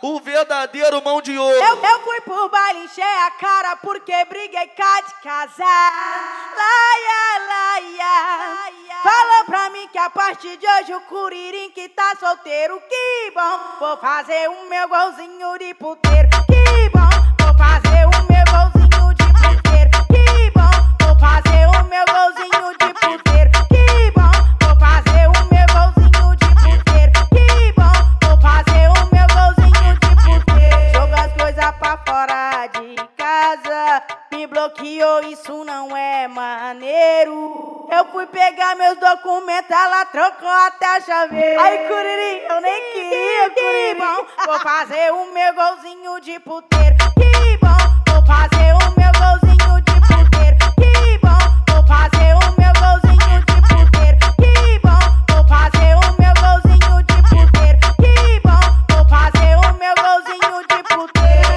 o verdadeiro mão de ouro. Eu fui pro baile, encher a cara porque briguei cá de casar. Laia, laia. Falou pra mim que a partir de hoje o Curirim que tá solteiro. Que bom, vou fazer o meu golzinho de puteiro. Que bom, vou fazer o meu golzinho de puteiro. Que bom, vou fazer o meu golzinho de puteiro. Que bom, vou fazer o meu golzinho de puteiro. Que bom, vou fazer o meu golzinho de puteiro. Joga as coisas pra fora de casa, me bloqueou, isso não é maneiro. Eu fui pegar meus documentos, ela trocou até a chaveira. Aí, Curirim, eu nem queria, que bom, vou fazer o meu golzinho de puteiro. Que bom, vou fazer o meu golzinho de puteiro. Que bom, vou fazer o meu golzinho de puteiro. Que bom, vou fazer o meu golzinho de puteiro. Que bom, vou fazer o meu golzinho de puteiro.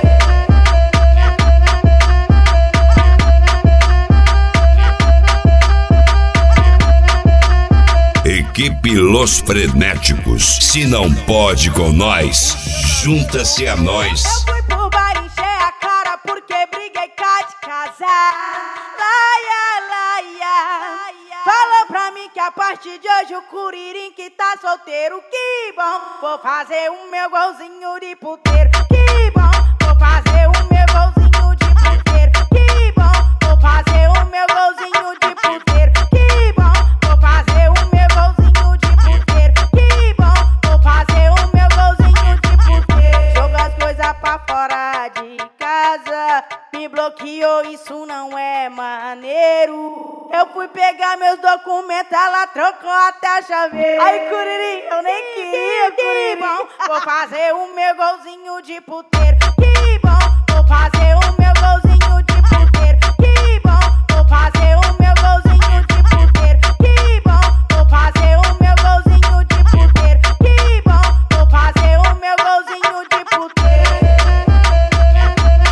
Equipe Los Frenéticos. Se não pode com nós, junta-se a nós. Eu fui pro baile, encher a cara porque briguei cá de casar. Laia, laia. Falou pra mim que a partir de hoje o Curirim que tá solteiro. Que bom, vou fazer o meu golzinho de puteiro. Que bom, vou fazer o meu golzinho de puteiro. Que bom, vou fazer o meu golzinho de puteiro. Que bom, vou fazer o meu golzinho de puteiro. Que bom, vou fazer o meu golzinho de puteiro. Joga as coisas pra fora de casa, me bloqueou, isso não é maneiro. Eu fui pegar meus documentos, ela trocou até a chaveira. Aí, Curirim, eu nem queria, que bom, vou fazer o meu golzinho de puteiro. Que bom, vou fazer o meu golzinho de puteiro. Que bom, vou fazer o meu golzinho de puteiro. Que bom, vou fazer o meu golzinho de puteiro. Que bom, vou fazer o meu golzinho de puteiro.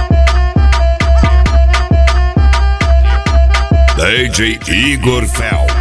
DJ Igor Fel.